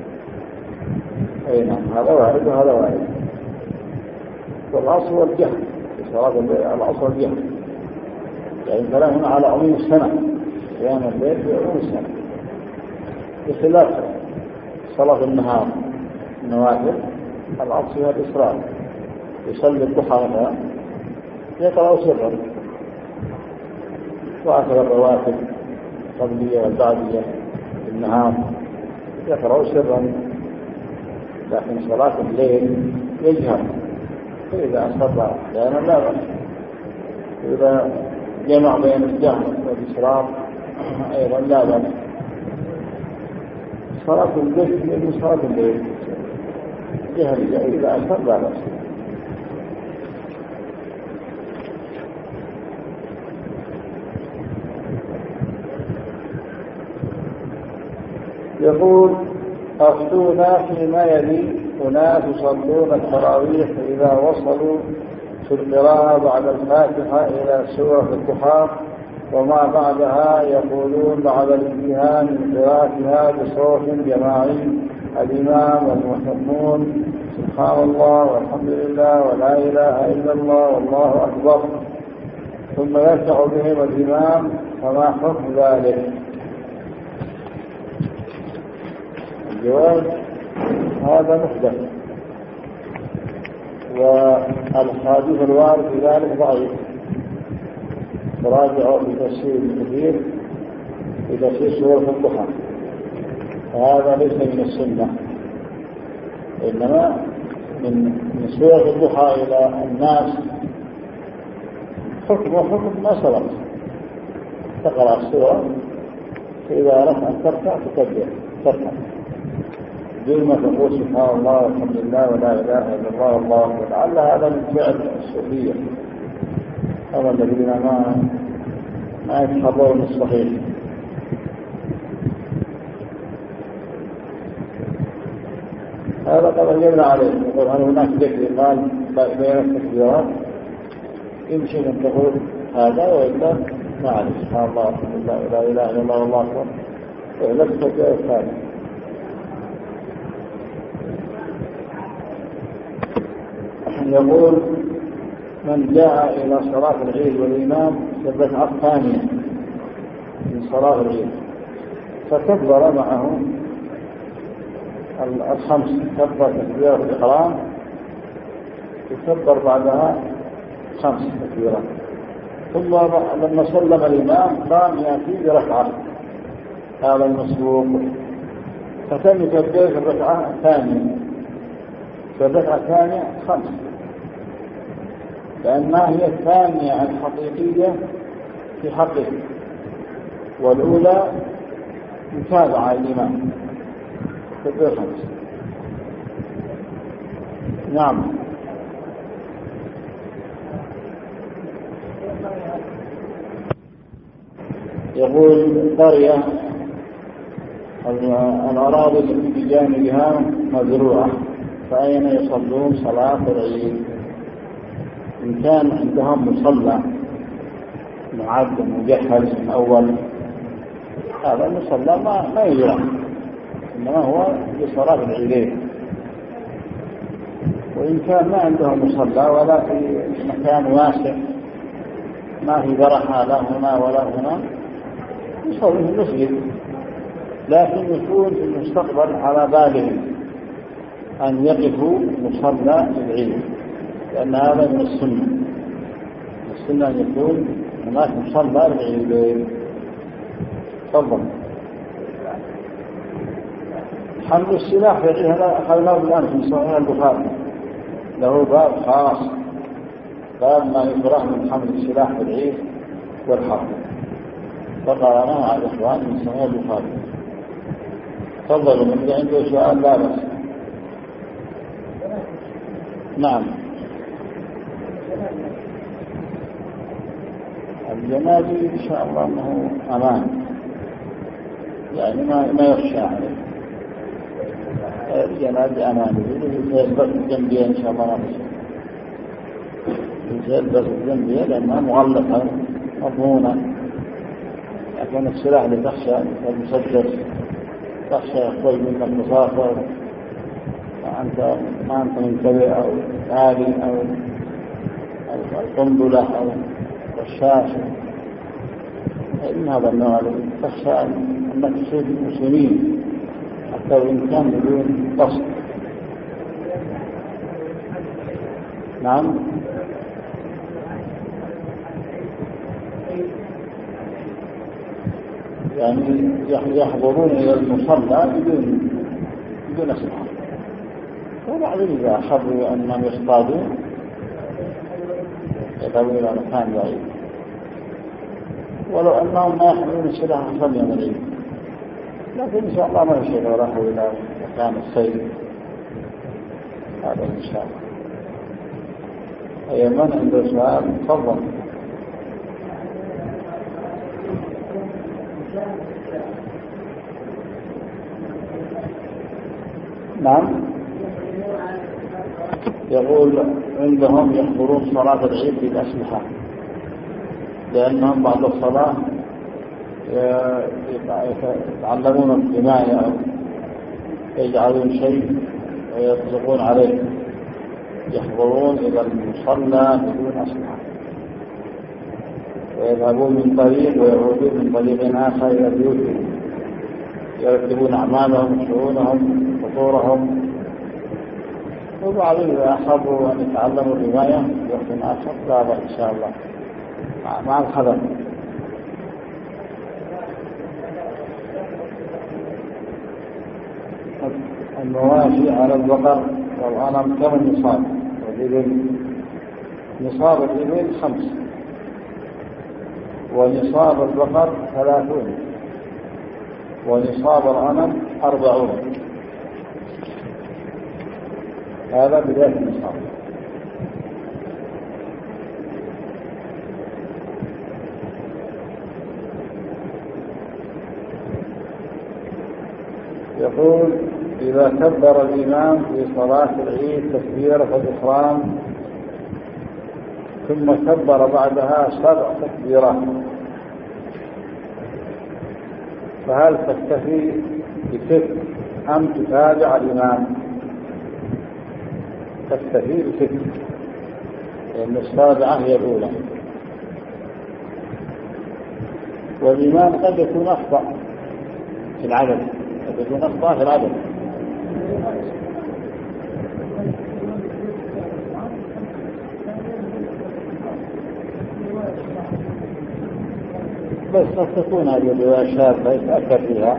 أي نعم، هذا وارد وهذا وارد. والأصل الجهل في صلاة الليل، الأصل الجهل، يعني كلامنا على عموم السنة، قيام الليل في عموم السنة، بخلاف صلاة النهار النوافل الأصل فيها الإصرار. يصلي الضحى مثلا يقرأ سرا، وأكثر الرواتب القبلية والبعدية في النهار يقرأ سرا، لكن صلاة الليل يجهر، فإذا أصر أحيانا لا بأس. إذا جمع بين الجهر والإصرار أيضا لا بأس. صلاة الليل من صلاة الليل جهر، إذا أصر لا بأس. يقول: أفتونا فيما يلي أناس يصلون التراويح إذا وصلوا في القراءة بعد الفاتحة إلى سورة الضحى وما بعدها يقولون بعد الانتهاء من قراءتها بصوت جماعي الإمام والمؤمنون سبحان الله والحمد لله ولا إله إلا الله والله أكبر، ثم يركع بهم الإمام، فما حكم ذلك؟ الجواب: هذا محدث، والحديث الوارد في ذلك ضعيف. تراجعوا في تفسير كثير في تفسير سورة الضحى، وهذا ليس من السنة، إنما من سورة الضحى إلى الناس حكم ما سبق. تقرأ السورة فإذا أردت أن تركع تكبر تركع دون ما تقول سبحان الله والحمد لله ولا إله إلا الله والله أكبر. لعل هذا من فعل الصوفية، هذا الذين ما يتحضرون الصحيح. هذا قد أجبنا عليه. يقول: هل هناك ذكر قال بين التكبيرات؟ يمكن أن تقول هذا، وإلا ما عليه سبحان الله والحمد لله ولا إله إلا الله والله أكبر، وإلا التكبير الثاني. يقول: من جاء إلى صلاة العيد والإمام في الركعة الثانية من صلاة العيد فكبر معه الخمس، كبر تكبيرة الإحرام وكبر بعدها 5 تكبيرات، ثم لما سلم الإمام قام يأتي بركعة، هذا المسبوق، فتم يكبر في الركعة الثانية. في الركعة الثانية 5، لأنها هي الثانية الحقيقية في حقه، والأولى متابعة الإمام تكبير 5. نعم. يقول: قرية الأراضي التي بجانبها مزروعة، فأين يصلون صلاة العيد؟ إن كان عندهم مصلى معد مجهز من أول، هذا المصلى ما يجرى، إنما هو لصلاة العيدين. وإن كان ما عندهم مصلى ولا في مكان واسع ما في برحة لا هنا ولا هنا، يصلي في المسجد، لكن يكون في المستقبل على بالهم أن يقفوا مصلى العيد، لأن هذا من السنة. السنة أن يكون هناك مصلى العيد. تفضل. حمل السلاح في العيد هذا أخذناه بالأمس من صحيح البخاري، له باب خاص، باب ما يكره من حمل السلاح في العيد والحرب، فقرأناه على الإخوان من صحيح البخاري. تفضل، من عنده سؤال لا بأس. نعم. الجنازي إن شاء الله أنه أمان، يعني ما يخشى عليه. الجنازي أمان، يثبت الجنبية إن شاء الله ما يخشى، يثبت الجنبية لأنها مغلقة مضمونة، لكن السلاح اللي تخشى المسدس تخشى يخرج منك مسافر وأنت ما أنت منتبه، أو آلي أو قنبلة أو رشاش، فإن هذا النوع تخشى أنك تصيب المسلمين حتى وإن كان بدون قصد. نعم. يعني يحضرون إلى المصلى بدون أسلحة، وبعضهم إذا حضروا أنهم يصطادون يذهبون إلى مكان بعيد، ولو أنهم ما يحملون السلاح أصلا يوم العيد، لكن إن شاء الله ما يشيء لو راحوا إلى مكان الصيد. هذا إن شاء الله. أي من عنده سؤال تفضل. نعم. يقول عندهم يحضرون صلاة العيد بالأسلحة، لأنهم بعد الصلاة يتعلمون الحماية أو يجعلون شيء ويطلقون عليه، يحضرون إلى المصلى بدون أسلحة ويذهبون من طريق ويعودون من طريق آخر إلى بيوتهم، يرتبون أعمالهم شؤونهم فطورهم. وبعضهم إذا أحبوا أن يتعلموا الرماية في وقت آخر لا بأس إن شاء الله مع الحذر. المواشي على البقر والغنم كم النصاب؟ والإبل نصاب الإبل 5، ونصاب البقر 30، ونصاب الغنم 40. هذا بداية النصاب. يقول إذا كبر الإمام في صلاة العيد تكبيرة الإحرام ثم كبر بعدها 7 تكبيرات، فهل تكتفي ب6 أم تتابع الإمام؟ تكتفي ب6 لأن السابعة هي الأولى، والإمام قد يكون أخطأ في العدد، قد يكون أخطأ في العدد. بس قد تكون هذه الرواية شاذة يتأكد فيها،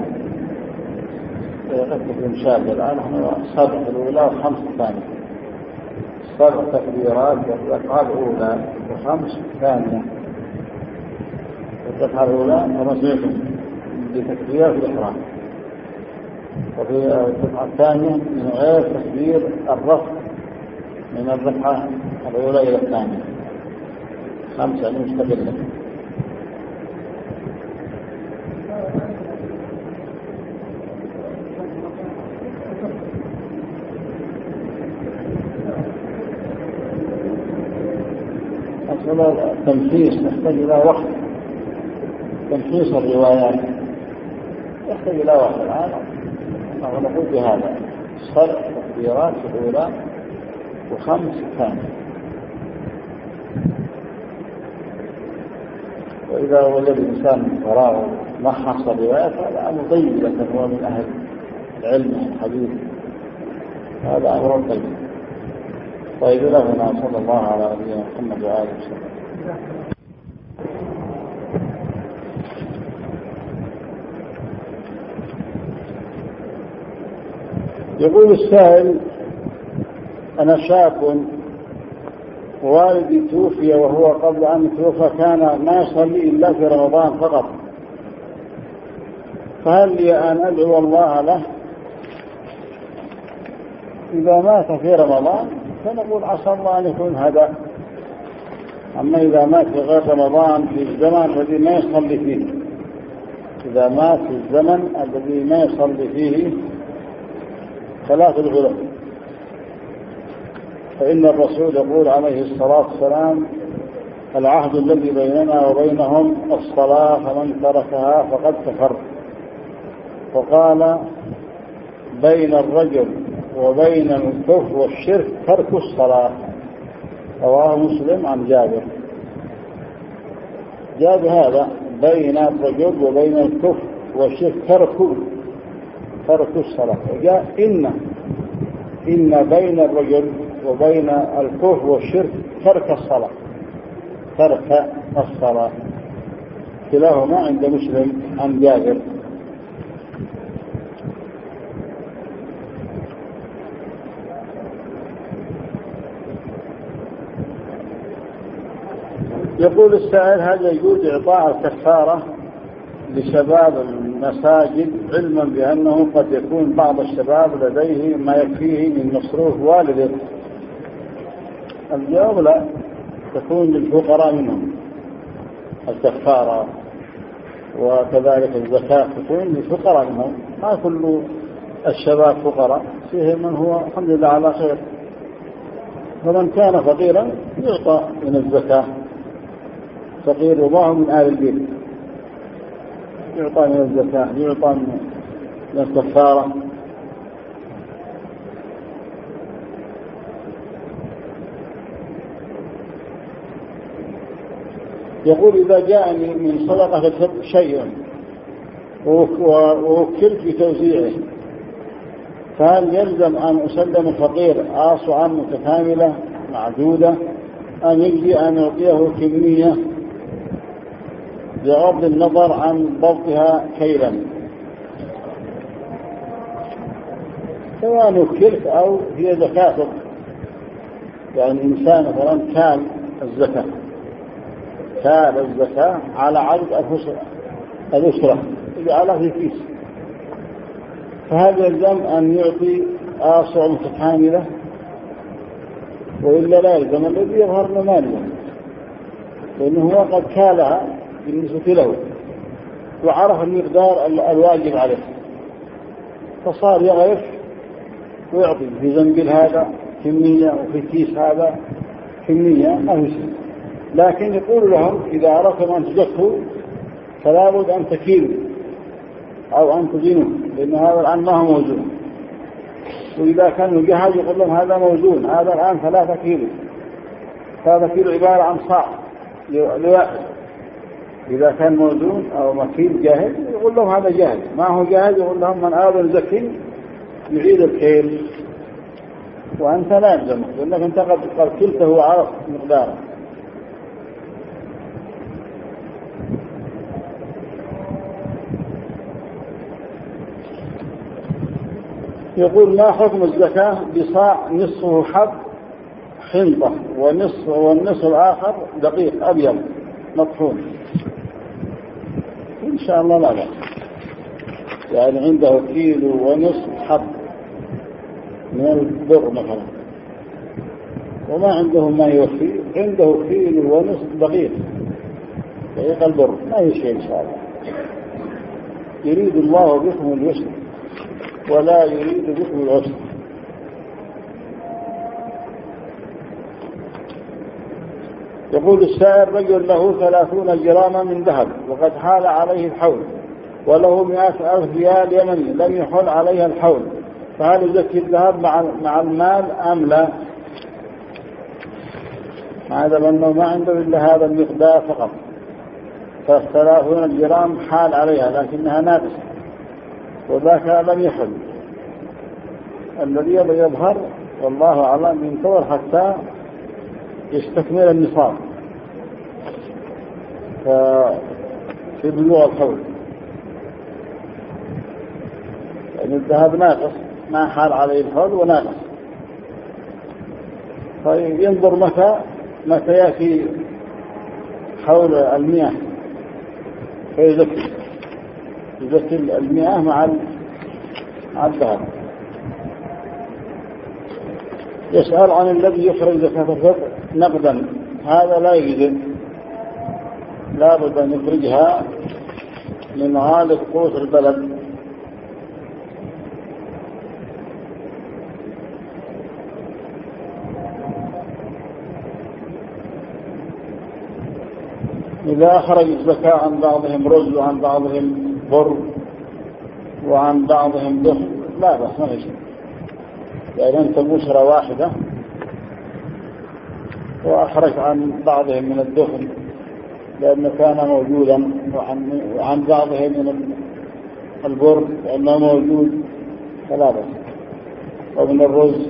قد تكون شاذة. الآن نحن 7 الأولى و5 الثانية، 7 تكبيرات والركعة الأولى و5 الثانية. الركعة الأولى كما سمعتم بتكبير الإحرام، وفي الركعة الثانية من غير تكبير الرفع من الركعة الأولى إلى الثانية، 5 مستقلة. التمحيص يحتاج إلى وقت، تمحيص الروايات يحتاج إلى وقت. الآن نقول بهذا 7 تكبيرات في الأولى و5 الثانية. وإذا وجد الإنسان فراغ محص الروايات هذا أمر طيب، لكن هو من أهل العلم الحديث هذا أمر طيب. طيب لنا صلى الله على نبينا محمد وآله وسلم. يقول السائل: أنا شاب والدي توفي، وهو قبل أن يتوفى كان ما يصلي إلا في رمضان فقط، فهل لي أن أدعو الله له إذا مات في رمضان؟ فنقول عسى الله أن يكون هدى. أما إذا مات في غير رمضان في الزمن الذي ما يصلي فيه، إذا مات في الزمن الذي ما يصلي فيه فلا تدعو له، فإن الرسول يقول عليه الصلاة والسلام: العهد الذي بيننا وبينهم الصلاة فمن تركها فقد كفر. وقال بين الرجل وبين الكفر والشرك ترك الصلاة. رواه مسلم عن جابر. جاب هذا بين الرجل وبين الكفر والشرك ترك الصلاة. وجاء إن بين الرجل وبين الكفر والشرك ترك الصلاة. كلاهما عند مسلم عن جابر. يقول السائل: هل يجوز إعطاء الكفارة لشباب المساجد علما بأنه قد يكون بعض الشباب لديه ما يكفيه من مصروف والده؟ الجواب: لا، تكون للفقراء منهم الكفارة، وكذلك الزكاة تكون للفقراء منهم. ما كل الشباب فقراء، فيه من هو الحمد لله على خير. فمن كان فقيرا يعطى من الزكاة، فقير وما هو من آل البيت يعطى من الزكاة، يعطى من الكفارة. يقول: إذا جاءني من صدقة شيء ووكلت بتوزيعه، فهل يلزم أن أسلم الفقير آصعا متكاملة معدودة، أم يجزي أن يعطيه كمية بغض النظر عن ضبطها كيلا؟ سواء وكلت أو هي زكاة، يعني إنسان مثلا كال الزكاة على عدد الأسرة يجعلها في كيس، فهل يلزم أن يعطي آصع متكاملة وإلا لا يلزم؟ الذي يظهر له ماليا، لأنه هو قد كالها بالنسبة له وعرف المقدار الواجب عليه، فصار يغرف ويعطي في زنبيل هذا كمية وفي كيس هذا كمية، ما هو شيء. لكن يقول لهم: إذا أردتم أن تزكوا فلا بد أن تكيلوا أو أن تزنوا، لأن هذا الآن ما هو موزون. وإذا كان مجهز يقول لهم: هذا موزون، هذا الآن 3 كيلو، 3 كيلو عبارة عن صاع لواحد. إذا كان موزون أو مكيل جاهز يقول لهم هذا جاهز، ما هو جاهز يقول لهم: من أراد يزكي يعيد الكيل، وأنت لا يلزمك، لأنك أنت قد كلته وعرف مقداره. يقول: ما حكم الزكاة بصاع نصفه حب حنطة والنصف الآخر دقيق أبيض مطحون؟ إن شاء الله لا بأس، يعني عنده كيلو ونصف حب من البر مثلا وما عنده ما يوفي، عنده كيلو ونصف دقيق البر، ما يشيء إن شاء الله. يريد الله بكم اليسر ولا يريد بكم العسر. يقول السائل: رجل له 30 جراما من ذهب وقد حال عليه الحول، وله 100,000 ريال يمني لم يحل عليها الحول، فهل يزكي الذهب مع المال أم لا؟ هذا لأنه ما عنده إلا هذا المقدار فقط، ف30 جرام حال عليها لكنها ناقصة، وذاك لم يحل. الذي يظهر والله أعلم ينتظر حتى يستكمل النصاب في بلوغ الحول، يعني الذهب ناقص ما حال عليه الحول وناقص، فينظر متى يأتي حول 100 فيزكي 100 مع الذهب. يسأل عن الذي يخرج زكاة الفطر نقدا، هذا لا يجوز، لا بد أن يخرجها من غالب قوت البلد. إذا أخرج الزكاة عن بعضهم رز وعن بعضهم بر وعن بعضهم دخل لا بس ما شيء، لأن أنت بشرة واحدة وأخرج عن بعضهم من الدخل لأنه كان موجودا، وعن بعضهم من البر لأنه موجود فلا بس، ومن الرز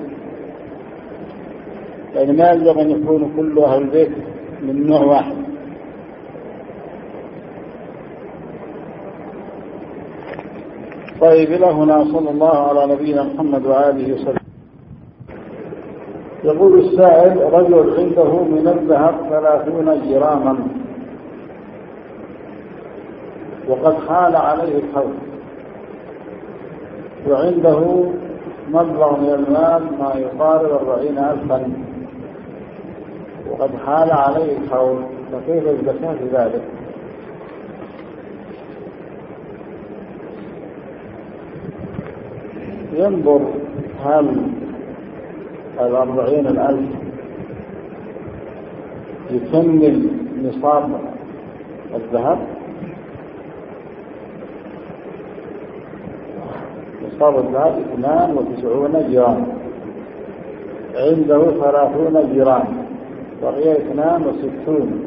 لأن ما يلزم أن يكون كل أهل البيت من نوع واحد. طيب إلى هنا صلى الله على نبينا محمد وآله وسلم. يقول السائل: رجل عنده من الذهب 30 جراما وقد حال عليه الحول، وعنده مبلغ من المال ما يقارب 40,000 وقد حال عليه الحول، فكيف الزكاة في ذلك؟ ينظر هل 40,000 يكمل نصاب الذهب؟ نصاب الذهب 92 جرام، عنده 30 جرام، وهي 62،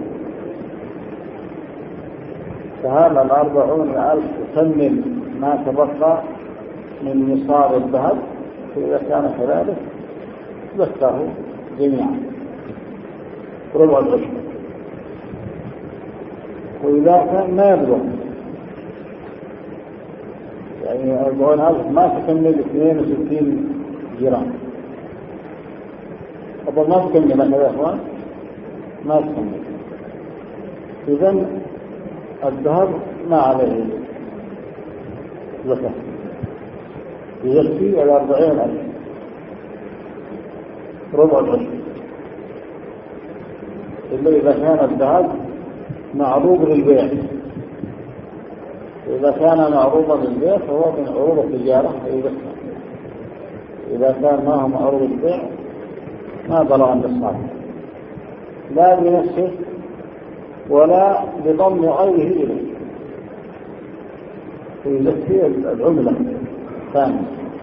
فهذا 40,000 يكمل ما تبقى من نصاب الذهب، فإذا كان كذلك زكاه جميعا ربع العشر. وإذا كان ما يبلغ يعني 40,000 ما تكمل 62 جرام، أبو ما تكمل هذا أخوان، ما تكمل، إذن الذهب ما عليه زكاة، يكفي 40,000 ربع العشر، إلا إذا كان الذهب معروض للبيع. إذا كان معروضا للبيع فهو من عروض التجارة فيزكى، إذا كان ما هو معروض للبيع ما بلغ النصاب لا بنفسه ولا بضم غيره إليه، فيزكي العملة ثانية.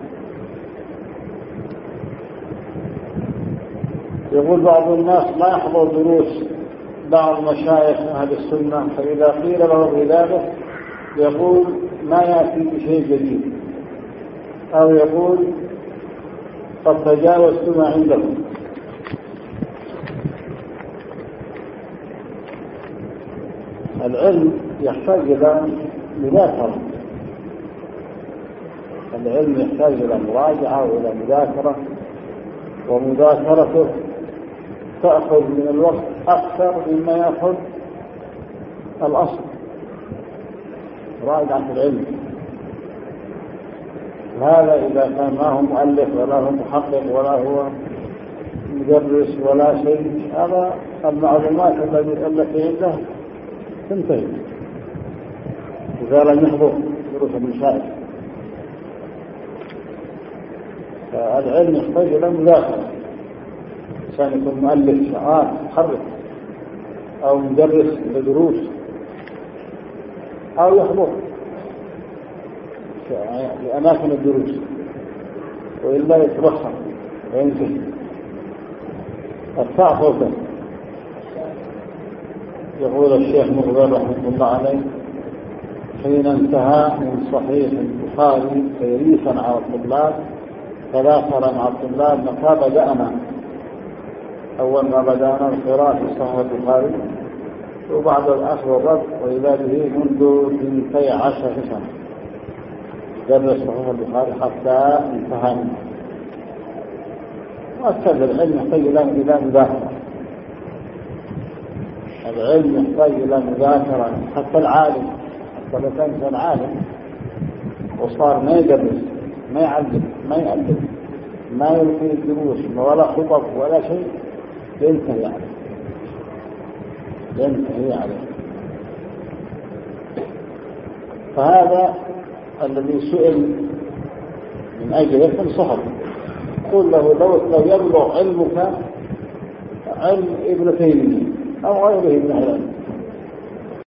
يقول بعض الناس ما يحضر دروس بعض مشايخ أهل السنة، فإذا قيل له بذلك يقول ما يأتي بشيء جديد، أو يقول قد تجاوزت ما عندكم. العلم يحتاج إلى مذاكرة، العلم يحتاج إلى مراجعة وإلى مذاكرة، ومذاكرته تأخذ من الوقت أكثر مما يأخذ الأصل راجعة العلم. هذا إذا كان ما هو مؤلف ولا هو محقق ولا هو مدرس ولا شيء، هذا المعلومات التي عنده تنتهي إذا لم يحضر دروس المشايخ. فالعلم يحتاج إلى مذاكرة، عشان يكون مؤلف شعار محرك أو مدرس لدروس أو يحضر لأماكن الدروس، وإلا يتبخر وينتهي. الساعة فوقه. يقول الشيخ مقبل رحمه الله عليه: حين انتهى من صحيح البخاري تدريسا على الطلاب تذاكر مع الطلاب متى بدأنا. أول ما بدأنا القراءة في صحيح البخاري، وبعد الأخذ والرد، وإذا به منذ 12 سنة درس صحيح البخاري حتى انتهى منه. وأكد العلم يحتاج إلى مذاكرة، العلم يحتاج إلى مذاكرة. حتى العالم، حتى لو كان إنسان عالم وصار ما يدرس ما يعلم ما يألف ما يلقي الدروس ولا خطب ولا شيء، ينتهي عليه. فهذا الذي سئل من أجله تنصحه، قل له لو يبلغ علمك علم ابن تيمية أو غيره من العلم،